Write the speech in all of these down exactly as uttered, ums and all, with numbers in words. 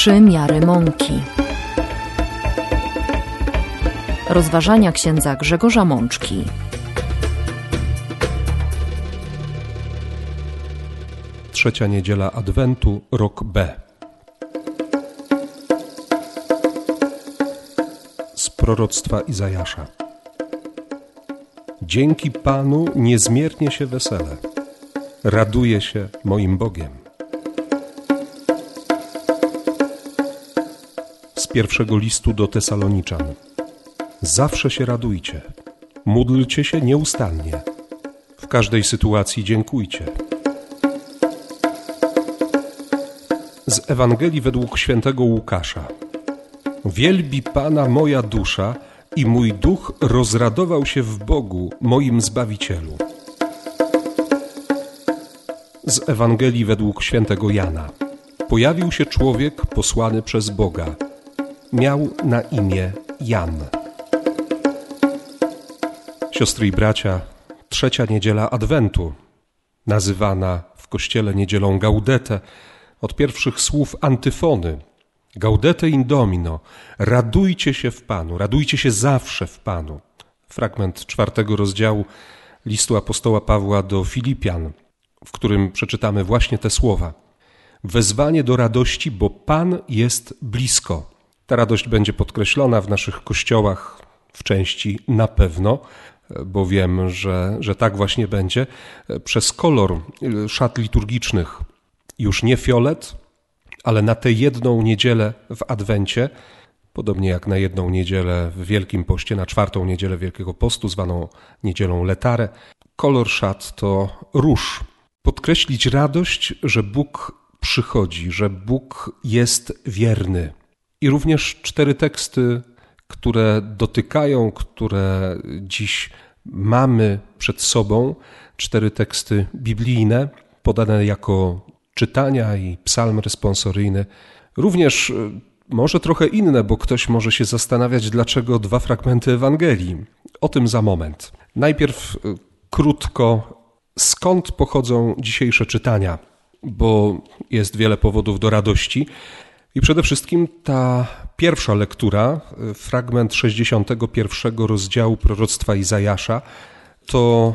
Trzy miary mąki. Rozważania księdza Grzegorza Mączki. Trzecia niedziela Adwentu, rok B. Z proroctwa Izajasza. Dzięki Panu niezmiernie się weselę. Raduję się moim Bogiem. Z pierwszego listu do Tesaloniczan. Zawsze się radujcie. Módlcie się nieustannie. W każdej sytuacji dziękujcie. Z Ewangelii według świętego Łukasza. Wielbi Pana moja dusza i mój duch rozradował się w Bogu, moim Zbawicielu. Z Ewangelii według świętego Jana. Pojawił się człowiek posłany przez Boga. Miał na imię Jan. Siostry i bracia, trzecia niedziela Adwentu, nazywana w Kościele niedzielą Gaudete, od pierwszych słów antyfony. Gaudete in Domino, radujcie się w Panu, radujcie się zawsze w Panu. Fragment czwartego rozdziału listu apostoła Pawła do Filipian, w którym przeczytamy właśnie te słowa. Wezwanie do radości, bo Pan jest blisko. Ta radość będzie podkreślona w naszych kościołach w części na pewno, bo wiem, że, że tak właśnie będzie, przez kolor szat liturgicznych. Już nie fiolet, ale na tę jedną niedzielę w Adwencie, podobnie jak na jedną niedzielę w Wielkim Poście, na czwartą niedzielę Wielkiego Postu, zwaną niedzielą Letare, kolor szat to róż. Podkreślić radość, że Bóg przychodzi, że Bóg jest wierny. I również cztery teksty, które dotykają, które dziś mamy przed sobą, cztery teksty biblijne, podane jako czytania i psalm responsoryjny. Również może trochę inne, bo ktoś może się zastanawiać, dlaczego dwa fragmenty Ewangelii. O tym za moment. Najpierw krótko, skąd pochodzą dzisiejsze czytania, bo jest wiele powodów do radości. I przede wszystkim ta pierwsza lektura, fragment sześćdziesiątego pierwszego rozdziału proroctwa Izajasza, to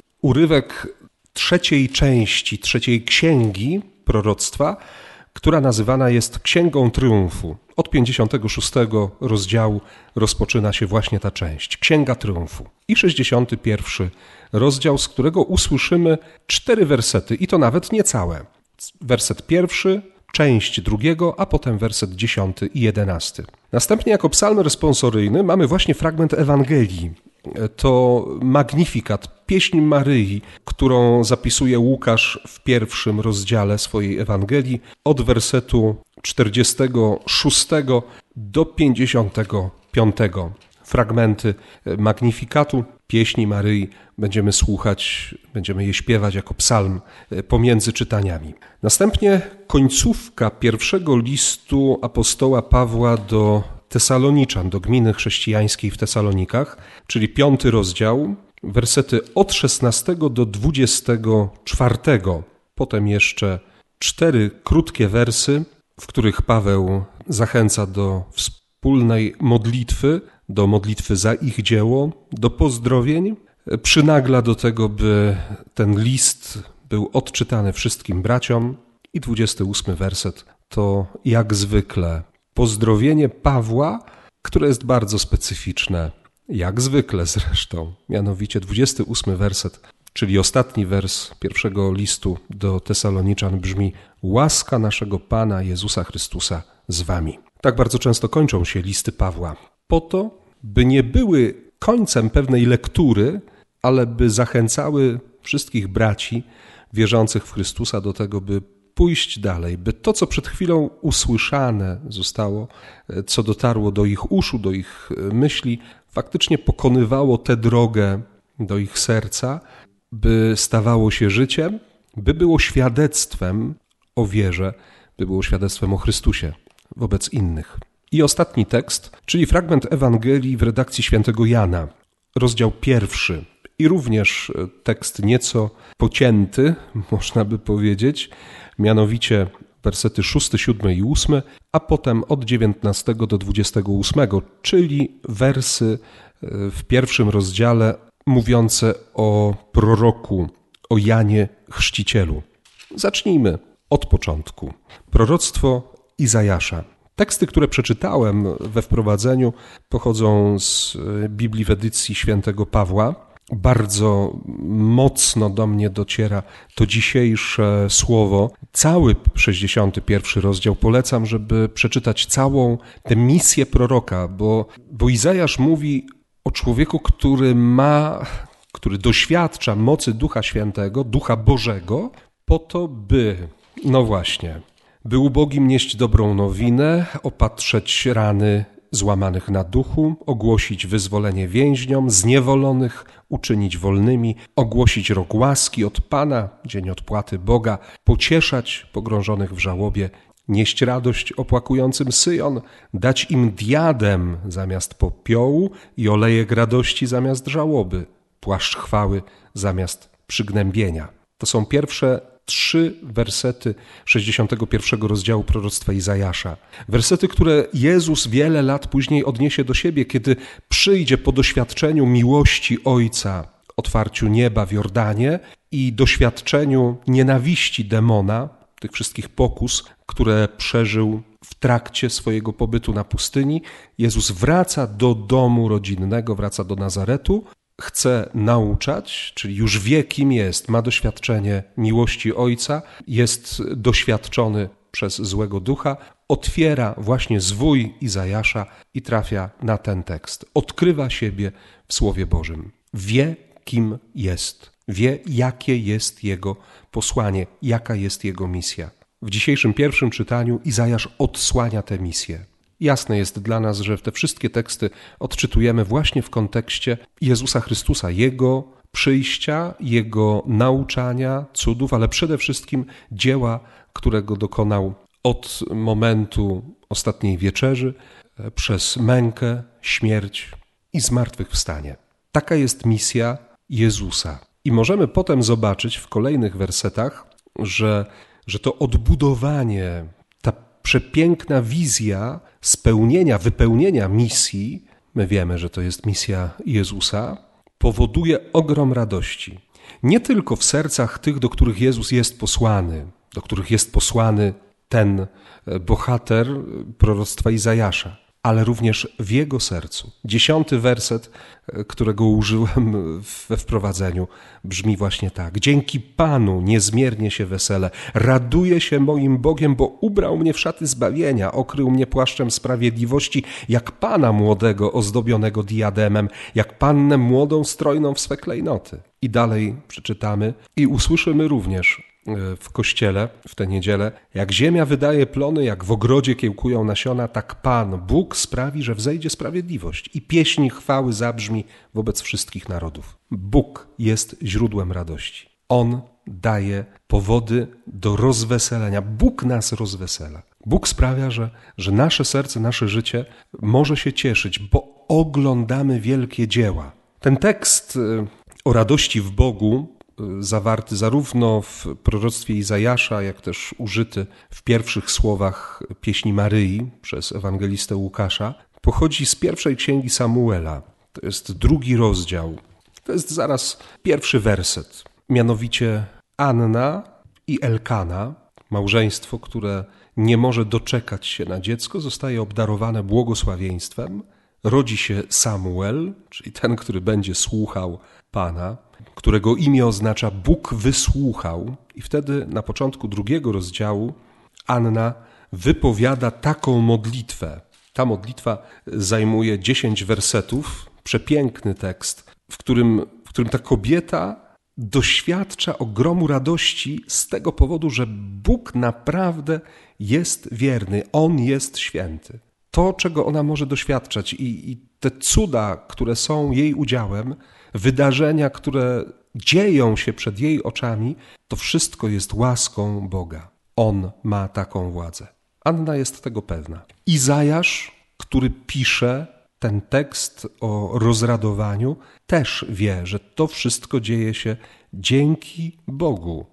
urywek trzeciej części, trzeciej księgi proroctwa, która nazywana jest Księgą Triumfu. Od pięćdziesiątego szóstego rozdziału rozpoczyna się właśnie ta część, Księga Triumfu. I sześćdziesiąty pierwszy rozdział, z którego usłyszymy cztery wersety, i to nawet nie całe. Werset pierwszy, część drugiego, a potem werset dziesiąty i jedenasty. Następnie jako psalm responsoryjny mamy właśnie fragment Ewangelii. To Magnifikat, pieśń Maryi, którą zapisuje Łukasz w pierwszym rozdziale swojej Ewangelii od wersetu czterdziestego szóstego do pięćdziesiątego piątego. Fragmenty Magnifikatu, pieśni Maryi będziemy słuchać, będziemy je śpiewać jako psalm pomiędzy czytaniami. Następnie końcówka pierwszego listu apostoła Pawła do Tesaloniczan, do gminy chrześcijańskiej w Tesalonikach, czyli piąty rozdział, wersety od szesnastego do dwudziestego czwartego. Potem jeszcze cztery krótkie wersy, w których Paweł zachęca do wspólnej modlitwy, do modlitwy za ich dzieło, do pozdrowień. Przynagla do tego, by ten list był odczytany wszystkim braciom. I dwudziesty ósmy werset to jak zwykle pozdrowienie Pawła, które jest bardzo specyficzne, jak zwykle zresztą. Mianowicie dwudziesty ósmy werset, czyli ostatni wers pierwszego listu do Tesaloniczan brzmi: łaska naszego Pana Jezusa Chrystusa z wami. Tak bardzo często kończą się listy Pawła. Po to, by nie były końcem pewnej lektury, ale by zachęcały wszystkich braci wierzących w Chrystusa do tego, by pójść dalej, by to, co przed chwilą usłyszane zostało, co dotarło do ich uszu, do ich myśli, faktycznie pokonywało tę drogę do ich serca, by stawało się życiem, by było świadectwem o wierze, by było świadectwem o Chrystusie wobec innych. I ostatni tekst, czyli fragment Ewangelii w redakcji świętego Jana, rozdział pierwszy. I również tekst nieco pocięty, można by powiedzieć, mianowicie wersety szósty, siódmy i ósmy, a potem od dziewiętnastego do dwudziestego ósmego, czyli wersy w pierwszym rozdziale mówiące o proroku, o Janie Chrzcicielu. Zacznijmy od początku. Proroctwo Izajasza. Teksty, które przeczytałem we wprowadzeniu, pochodzą z Biblii w edycji świętego Pawła. Bardzo mocno do mnie dociera to dzisiejsze słowo. Cały sześćdziesiąty pierwszy rozdział polecam, żeby przeczytać całą tę misję proroka, bo, bo Izajasz mówi o człowieku, który ma, który doświadcza mocy Ducha Świętego, Ducha Bożego, po to, by, no właśnie, by ubogim nieść dobrą nowinę, opatrzeć rany złamanych na duchu, ogłosić wyzwolenie więźniom, zniewolonych uczynić wolnymi, ogłosić rok łaski od Pana, dzień odpłaty Boga, pocieszać pogrążonych w żałobie, nieść radość opłakującym Syjon, dać im diadem zamiast popiołu i olejek radości zamiast żałoby, płaszcz chwały zamiast przygnębienia. To są pierwsze trzy wersety sześćdziesiątego pierwszego rozdziału proroctwa Izajasza. Wersety, które Jezus wiele lat później odniesie do siebie, kiedy przyjdzie po doświadczeniu miłości Ojca, otwarciu nieba w Jordanie i doświadczeniu nienawiści demona, tych wszystkich pokus, które przeżył w trakcie swojego pobytu na pustyni. Jezus wraca do domu rodzinnego, wraca do Nazaretu, chce nauczać, czyli już wie, kim jest, ma doświadczenie miłości Ojca, jest doświadczony przez złego ducha, otwiera właśnie zwój Izajasza i trafia na ten tekst. Odkrywa siebie w Słowie Bożym. Wie, kim jest. Wie, jakie jest jego posłanie, jaka jest jego misja. W dzisiejszym pierwszym czytaniu Izajasz odsłania tę misję. Jasne jest dla nas, że te wszystkie teksty odczytujemy właśnie w kontekście Jezusa Chrystusa, Jego przyjścia, Jego nauczania, cudów, ale przede wszystkim dzieła, którego dokonał od momentu ostatniej wieczerzy, przez mękę, śmierć i zmartwychwstanie. Taka jest misja Jezusa. I możemy potem zobaczyć w kolejnych wersetach, że, że to odbudowanie, ta przepiękna wizja spełnienia, wypełnienia misji, my wiemy, że to jest misja Jezusa, powoduje ogrom radości. Nie tylko w sercach tych, do których Jezus jest posłany, do których jest posłany ten bohater proroctwa Izajasza, ale również w jego sercu. Dziesiąty werset, którego użyłem we wprowadzeniu, brzmi właśnie tak. Dzięki Panu niezmiernie się weselę. Raduję się moim Bogiem, bo ubrał mnie w szaty zbawienia, okrył mnie płaszczem sprawiedliwości, jak Pana młodego ozdobionego diademem, jak Pannę młodą strojną w swe klejnoty. I dalej przeczytamy i usłyszymy również w kościele w tę niedzielę, jak ziemia wydaje plony, jak w ogrodzie kiełkują nasiona, tak Pan, Bóg sprawi, że wzejdzie sprawiedliwość i pieśń chwały zabrzmi wobec wszystkich narodów. Bóg jest źródłem radości. On daje powody do rozweselenia. Bóg nas rozwesela. Bóg sprawia, że, że nasze serce, nasze życie może się cieszyć, bo oglądamy wielkie dzieła. Ten tekst o radości w Bogu, zawarty zarówno w proroctwie Izajasza, jak też użyty w pierwszych słowach pieśni Maryi przez ewangelistę Łukasza, pochodzi z pierwszej księgi Samuela. To jest drugi rozdział. To jest zaraz pierwszy werset. Mianowicie Anna i Elkana, małżeństwo, które nie może doczekać się na dziecko, zostaje obdarowane błogosławieństwem. Rodzi się Samuel, czyli ten, który będzie słuchał Pana, którego imię oznacza Bóg wysłuchał. I wtedy na początku drugiego rozdziału Anna wypowiada taką modlitwę. Ta modlitwa zajmuje dziesięć wersetów, przepiękny tekst, w którym, w którym ta kobieta doświadcza ogromu radości z tego powodu, że Bóg naprawdę jest wierny, On jest święty. To, czego ona może doświadczać i, i te cuda, które są jej udziałem, wydarzenia, które dzieją się przed jej oczami, to wszystko jest łaską Boga. On ma taką władzę. Anna jest tego pewna. Izajasz, który pisze ten tekst o rozradowaniu, też wie, że to wszystko dzieje się dzięki Bogu.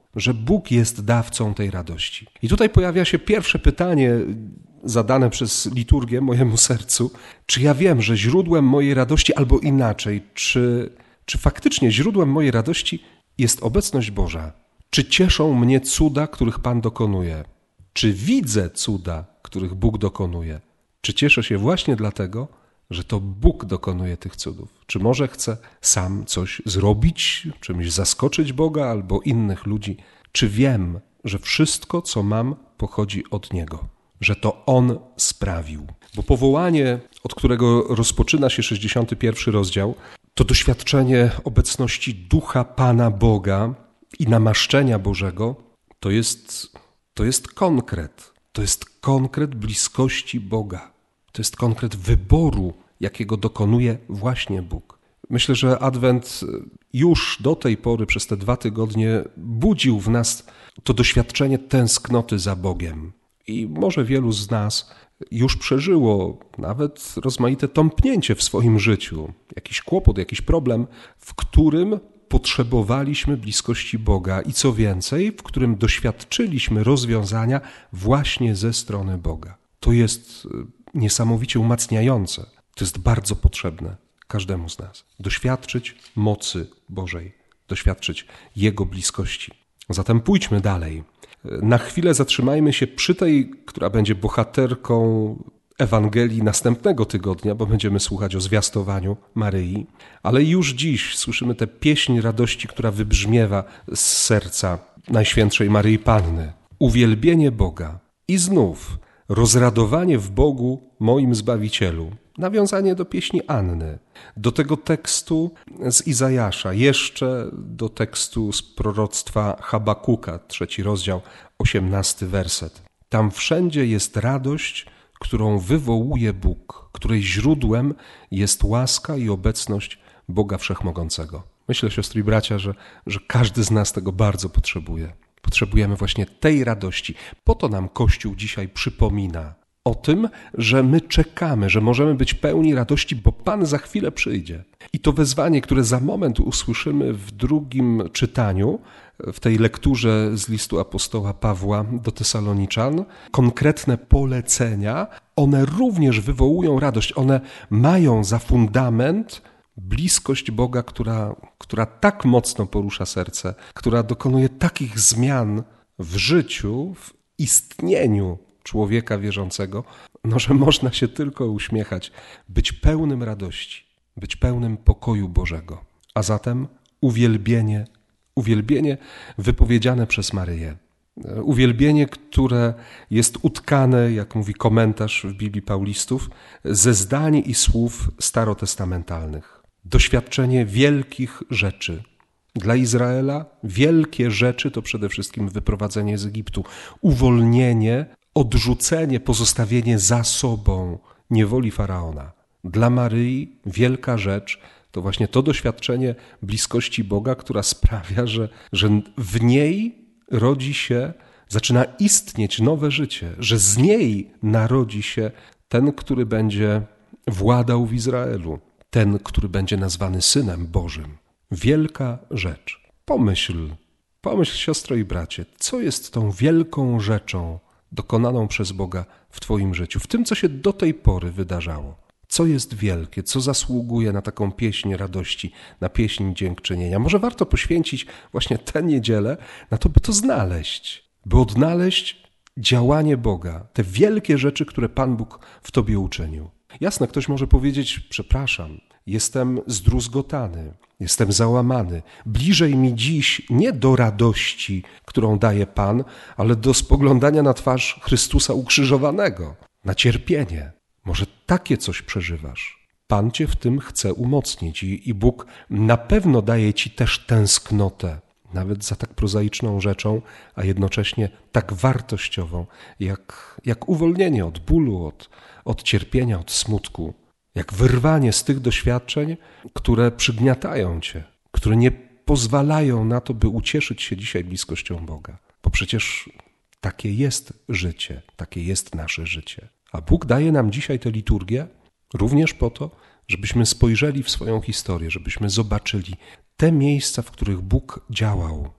że Bóg jest dawcą tej radości. I tutaj pojawia się pierwsze pytanie zadane przez liturgię mojemu sercu. Czy ja wiem, że źródłem mojej radości, albo inaczej, czy, czy faktycznie źródłem mojej radości jest obecność Boża? Czy cieszą mnie cuda, których Pan dokonuje? Czy widzę cuda, których Bóg dokonuje? Czy cieszę się właśnie dlatego, że to Bóg dokonuje tych cudów? Czy może chcę sam coś zrobić, czymś zaskoczyć Boga albo innych ludzi? Czy wiem, że wszystko, co mam, pochodzi od Niego? Że to On sprawił? Bo powołanie, od którego rozpoczyna się sześćdziesiąty pierwszy rozdział, to doświadczenie obecności Ducha Pana Boga i namaszczenia Bożego, to jest, to jest konkret. To jest konkret bliskości Boga. To jest konkret wyboru, jakiego dokonuje właśnie Bóg. Myślę, że Adwent już do tej pory, przez te dwa tygodnie, budził w nas to doświadczenie tęsknoty za Bogiem. I może wielu z nas już przeżyło nawet rozmaite tąpnięcie w swoim życiu, jakiś kłopot, jakiś problem, w którym potrzebowaliśmy bliskości Boga i co więcej, w którym doświadczyliśmy rozwiązania właśnie ze strony Boga. To jest niesamowicie umacniające. To jest bardzo potrzebne każdemu z nas. Doświadczyć mocy Bożej, doświadczyć Jego bliskości. Zatem pójdźmy dalej. Na chwilę zatrzymajmy się przy tej, która będzie bohaterką Ewangelii następnego tygodnia, bo będziemy słuchać o zwiastowaniu Maryi, ale już dziś słyszymy tę pieśń radości, która wybrzmiewa z serca Najświętszej Maryi Panny. Uwielbienie Boga i znów rozradowanie w Bogu, moim Zbawicielu. Nawiązanie do pieśni Anny, do tego tekstu z Izajasza, jeszcze do tekstu z proroctwa Habakuka, trzeci rozdział, osiemnasty werset. Tam wszędzie jest radość, którą wywołuje Bóg, której źródłem jest łaska i obecność Boga Wszechmogącego. Myślę, siostry i bracia, że, że każdy z nas tego bardzo potrzebuje. Potrzebujemy właśnie tej radości. Po to nam Kościół dzisiaj przypomina o tym, że my czekamy, że możemy być pełni radości, bo Pan za chwilę przyjdzie. I to wezwanie, które za moment usłyszymy w drugim czytaniu, w tej lekturze z listu apostoła Pawła do Tesaloniczan, konkretne polecenia, one również wywołują radość. One mają za fundament bliskość Boga, która, która tak mocno porusza serce, która dokonuje takich zmian w życiu, w istnieniu człowieka wierzącego, no, że można się tylko uśmiechać, być pełnym radości, być pełnym pokoju Bożego. A zatem uwielbienie, uwielbienie wypowiedziane przez Maryję. Uwielbienie, które jest utkane, jak mówi komentarz w Biblii Paulistów, ze zdań i słów starotestamentalnych. Doświadczenie wielkich rzeczy. Dla Izraela wielkie rzeczy to przede wszystkim wyprowadzenie z Egiptu, uwolnienie, odrzucenie, pozostawienie za sobą niewoli Faraona. Dla Maryi wielka rzecz to właśnie to doświadczenie bliskości Boga, która sprawia, że, że w niej rodzi się, zaczyna istnieć nowe życie, że z niej narodzi się ten, który będzie władał w Izraelu, ten, który będzie nazwany Synem Bożym. Wielka rzecz. Pomyśl, pomyśl, siostro i bracie, co jest tą wielką rzeczą dokonaną przez Boga w twoim życiu, w tym, co się do tej pory wydarzało. Co jest wielkie, co zasługuje na taką pieśń radości, na pieśń dziękczynienia. Może warto poświęcić właśnie tę niedzielę na to, by to znaleźć, by odnaleźć działanie Boga, te wielkie rzeczy, które Pan Bóg w tobie uczynił. Jasne, ktoś może powiedzieć, przepraszam, jestem zdruzgotany, jestem załamany. Bliżej mi dziś nie do radości, którą daje Pan, ale do spoglądania na twarz Chrystusa ukrzyżowanego, na cierpienie. Może takie coś przeżywasz. Pan cię w tym chce umocnić i, i Bóg na pewno daje ci też tęsknotę, nawet za tak prozaiczną rzeczą, a jednocześnie tak wartościową, jak, jak uwolnienie od bólu, od, od cierpienia, od smutku, jak wyrwanie z tych doświadczeń, które przygniatają cię, które nie pozwalają na to, by ucieszyć się dzisiaj bliskością Boga. Bo przecież takie jest życie, takie jest nasze życie. A Bóg daje nam dzisiaj tę liturgię również po to, żebyśmy spojrzeli w swoją historię, żebyśmy zobaczyli te miejsca, w których Bóg działał,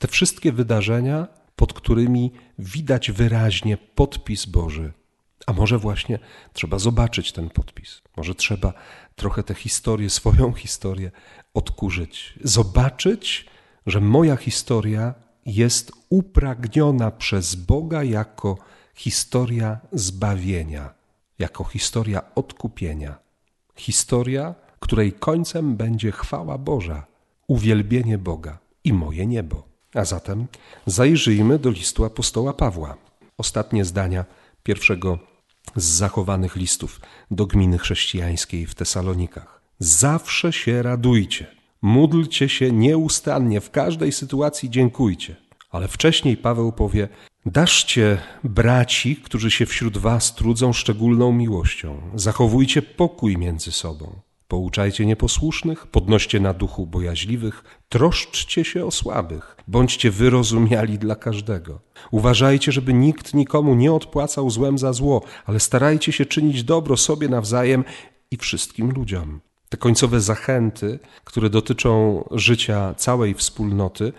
Te wszystkie wydarzenia, pod którymi widać wyraźnie podpis Boży. A może właśnie trzeba zobaczyć ten podpis. Może trzeba trochę tę historię, swoją historię odkurzyć. Zobaczyć, że moja historia jest upragniona przez Boga jako historia zbawienia, jako historia odkupienia. Historia, której końcem będzie chwała Boża, uwielbienie Boga i moje niebo. A zatem zajrzyjmy do listu apostoła Pawła. Ostatnie zdania pierwszego z zachowanych listów do gminy chrześcijańskiej w Tesalonikach. Zawsze się radujcie, módlcie się nieustannie, w każdej sytuacji dziękujcie. Ale wcześniej Paweł powie, daszcie braci, którzy się wśród was trudzą szczególną miłością. Zachowujcie pokój między sobą. Pouczajcie nieposłusznych, podnoście na duchu bojaźliwych, troszczcie się o słabych, bądźcie wyrozumiali dla każdego. Uważajcie, żeby nikt nikomu nie odpłacał złem za zło, ale starajcie się czynić dobro sobie nawzajem i wszystkim ludziom. Te końcowe zachęty, które dotyczą życia całej wspólnoty,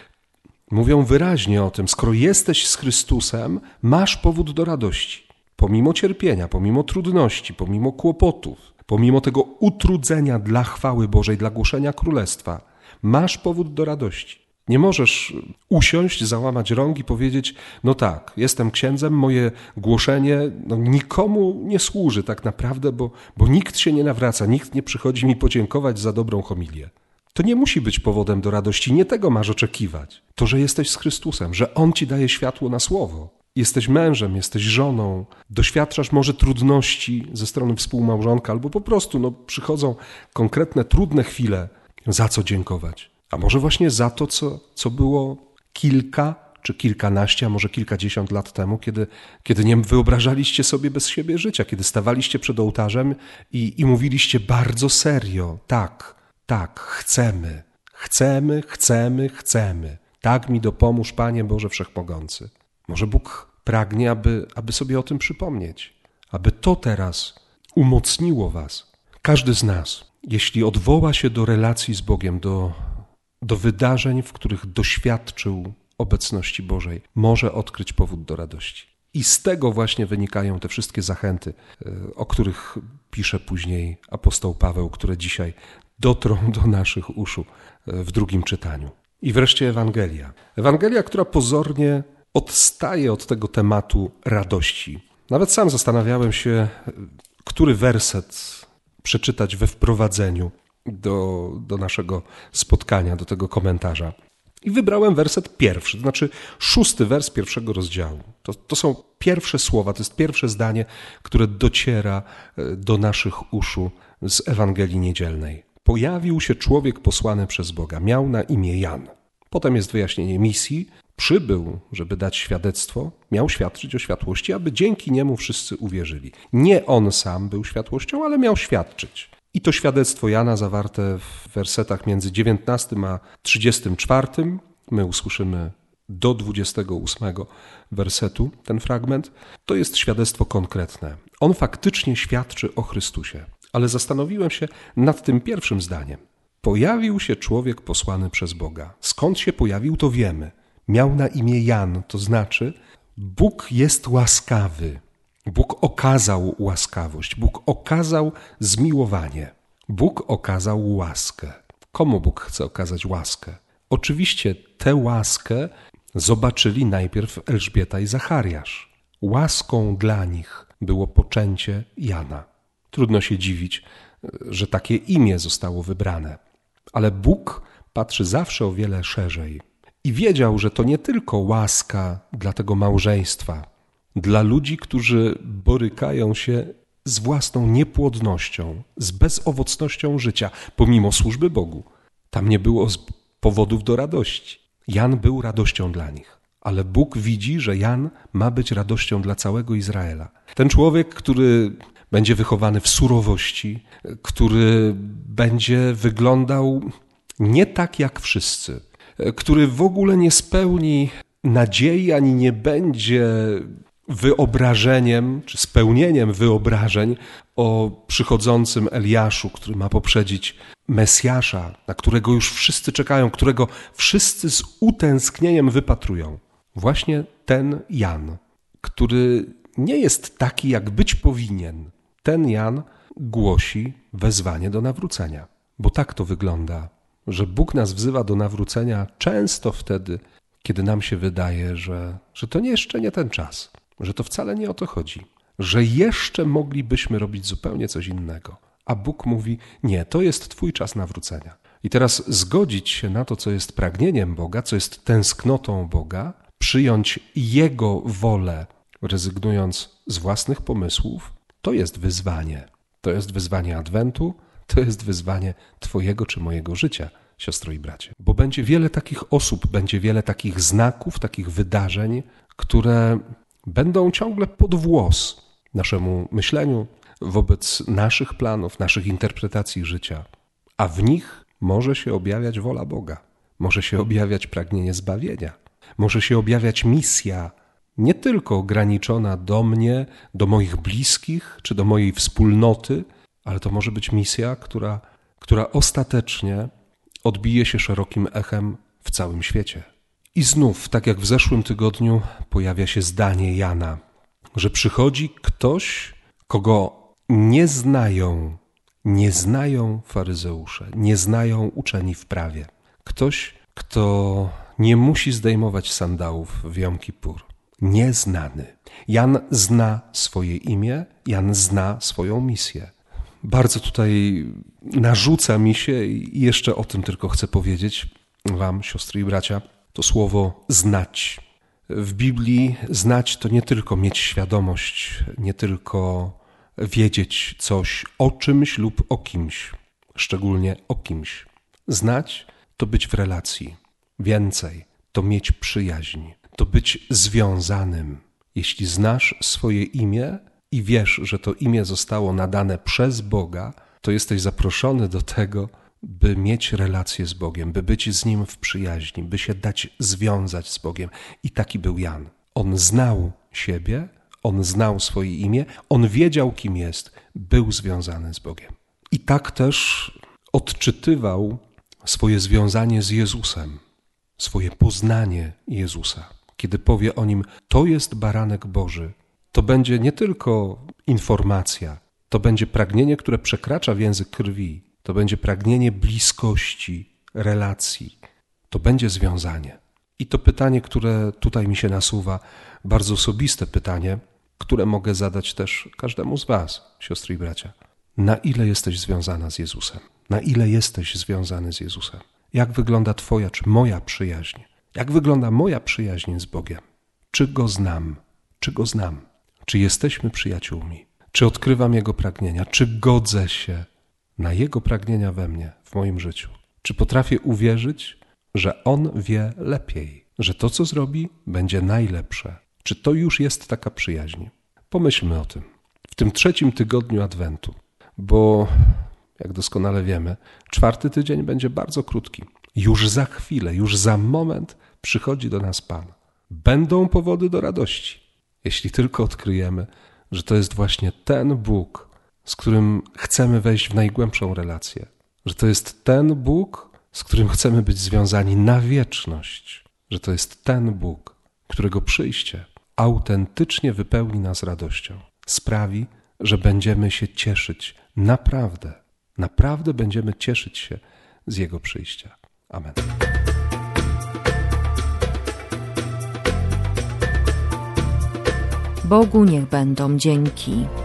mówią wyraźnie o tym, skoro jesteś z Chrystusem, masz powód do radości. Pomimo cierpienia, pomimo trudności, pomimo kłopotów, pomimo tego utrudzenia dla chwały Bożej, dla głoszenia Królestwa, masz powód do radości. Nie możesz usiąść, załamać rąk i powiedzieć, no tak, jestem księdzem, moje głoszenie no, nikomu nie służy tak naprawdę, bo, bo nikt się nie nawraca, nikt nie przychodzi mi podziękować za dobrą homilię. To nie musi być powodem do radości, nie tego masz oczekiwać. To, że jesteś z Chrystusem, że On ci daje światło na słowo. Jesteś mężem, jesteś żoną, doświadczasz może trudności ze strony współmałżonka albo po prostu no, przychodzą konkretne, trudne chwile, za co dziękować. A może właśnie za to, co, co było kilka czy kilkanaście, a może kilkadziesiąt lat temu, kiedy, kiedy nie wyobrażaliście sobie bez siebie życia, kiedy stawaliście przed ołtarzem i, i mówiliście bardzo serio, tak, tak, chcemy, chcemy, chcemy, chcemy. Tak mi dopomóż, Panie Boże Wszechmogący. Może Bóg pragnie, aby, aby sobie o tym przypomnieć, aby to teraz umocniło was. Każdy z nas, jeśli odwoła się do relacji z Bogiem, do, do wydarzeń, w których doświadczył obecności Bożej, może odkryć powód do radości. I z tego właśnie wynikają te wszystkie zachęty, o których pisze później apostoł Paweł, które dzisiaj dotrą do naszych uszu w drugim czytaniu. I wreszcie Ewangelia. Ewangelia, która pozornie odstaje od tego tematu radości. Nawet sam zastanawiałem się, który werset przeczytać we wprowadzeniu do, do naszego spotkania, do tego komentarza. I wybrałem werset pierwszy, to znaczy szósty wers pierwszego rozdziału. To, to są pierwsze słowa, to jest pierwsze zdanie, które dociera do naszych uszu z Ewangelii Niedzielnej. Pojawił się człowiek posłany przez Boga, miał na imię Jan. Potem jest wyjaśnienie misji. Przybył, żeby dać świadectwo, miał świadczyć o światłości, aby dzięki niemu wszyscy uwierzyli. Nie on sam był światłością, ale miał świadczyć. I to świadectwo Jana zawarte w wersetach między dziewiętnastym a trzydziestym czwartym, my usłyszymy do dwudziestego ósmego wersetu ten fragment, to jest świadectwo konkretne. On faktycznie świadczy o Chrystusie. Ale zastanowiłem się nad tym pierwszym zdaniem. Pojawił się człowiek posłany przez Boga. Skąd się pojawił, to wiemy. Miał na imię Jan, to znaczy Bóg jest łaskawy. Bóg okazał łaskawość. Bóg okazał zmiłowanie. Bóg okazał łaskę. Komu Bóg chce okazać łaskę? Oczywiście tę łaskę zobaczyli najpierw Elżbieta i Zachariasz. Łaską dla nich było poczęcie Jana. Trudno się dziwić, że takie imię zostało wybrane. Ale Bóg patrzy zawsze o wiele szerzej. I wiedział, że to nie tylko łaska dla tego małżeństwa, dla ludzi, którzy borykają się z własną niepłodnością, z bezowocnością życia, pomimo służby Bogu. Tam nie było powodów do radości. Jan był radością dla nich. Ale Bóg widzi, że Jan ma być radością dla całego Izraela. Ten człowiek, który będzie wychowany w surowości, który będzie wyglądał nie tak jak wszyscy, który w ogóle nie spełni nadziei, ani nie będzie wyobrażeniem, czy spełnieniem wyobrażeń o przychodzącym Eliaszu, który ma poprzedzić Mesjasza, na którego już wszyscy czekają, którego wszyscy z utęsknieniem wypatrują. Właśnie ten Jan, który nie jest taki, jak być powinien. Ten Jan głosi wezwanie do nawrócenia. Bo tak to wygląda, że Bóg nas wzywa do nawrócenia często wtedy, kiedy nam się wydaje, że, że to nie jeszcze nie ten czas, że to wcale nie o to chodzi, że jeszcze moglibyśmy robić zupełnie coś innego. A Bóg mówi, nie, to jest twój czas nawrócenia. I teraz zgodzić się na to, co jest pragnieniem Boga, co jest tęsknotą Boga, przyjąć Jego wolę, rezygnując z własnych pomysłów, to jest wyzwanie. To jest wyzwanie Adwentu, to jest wyzwanie twojego czy mojego życia, siostro i bracie. Bo będzie wiele takich osób, będzie wiele takich znaków, takich wydarzeń, które będą ciągle pod włos naszemu myśleniu wobec naszych planów, naszych interpretacji życia. A w nich może się objawiać wola Boga, może się objawiać pragnienie zbawienia, może się objawiać misja, nie tylko ograniczona do mnie, do moich bliskich czy do mojej wspólnoty, ale to może być misja, która, która ostatecznie odbije się szerokim echem w całym świecie. I znów, tak jak w zeszłym tygodniu, pojawia się zdanie Jana, że przychodzi ktoś, kogo nie znają, nie znają faryzeusze, nie znają uczeni w prawie. Ktoś, kto nie musi zdejmować sandałów w Jom Kippur. Nieznany. Jan zna swoje imię, Jan zna swoją misję. Bardzo tutaj narzuca mi się i jeszcze o tym tylko chcę powiedzieć wam, siostry i bracia, to słowo znać. W Biblii znać to nie tylko mieć świadomość, nie tylko wiedzieć coś o czymś lub o kimś, szczególnie o kimś. Znać to być w relacji. Więcej, to mieć przyjaźń, to być związanym. Jeśli znasz swoje imię i wiesz, że to imię zostało nadane przez Boga, to jesteś zaproszony do tego, by mieć relację z Bogiem, by być z Nim w przyjaźni, by się dać związać z Bogiem. I taki był Jan. On znał siebie, on znał swoje imię, on wiedział, kim jest, był związany z Bogiem. I tak też odczytywał swoje związanie z Jezusem, swoje poznanie Jezusa. Kiedy powie o Nim, to jest baranek Boży, to będzie nie tylko informacja, to będzie pragnienie, które przekracza więzy krwi, to będzie pragnienie bliskości, relacji, to będzie związanie. I to pytanie, które tutaj mi się nasuwa, bardzo osobiste pytanie, które mogę zadać też każdemu z was, siostry i bracia. Na ile jesteś związana z Jezusem? Na ile jesteś związany z Jezusem? Jak wygląda twoja czy moja przyjaźń? Jak wygląda moja przyjaźń z Bogiem? Czy Go znam? Czy Go znam? Czy jesteśmy przyjaciółmi? Czy odkrywam Jego pragnienia? Czy godzę się na Jego pragnienia we mnie, w moim życiu? Czy potrafię uwierzyć, że On wie lepiej, że to, co zrobi, będzie najlepsze? Czy to już jest taka przyjaźń? Pomyślmy o tym. W tym trzecim tygodniu Adwentu, bo jak doskonale wiemy, czwarty tydzień będzie bardzo krótki. Już za chwilę, już za moment przychodzi do nas Pan. Będą powody do radości, jeśli tylko odkryjemy, że to jest właśnie ten Bóg, z którym chcemy wejść w najgłębszą relację. Że to jest ten Bóg, z którym chcemy być związani na wieczność. Że to jest ten Bóg, którego przyjście autentycznie wypełni nas radością. Sprawi, że będziemy się cieszyć naprawdę, naprawdę będziemy cieszyć się z Jego przyjścia. Amen. Bogu niech będą dzięki.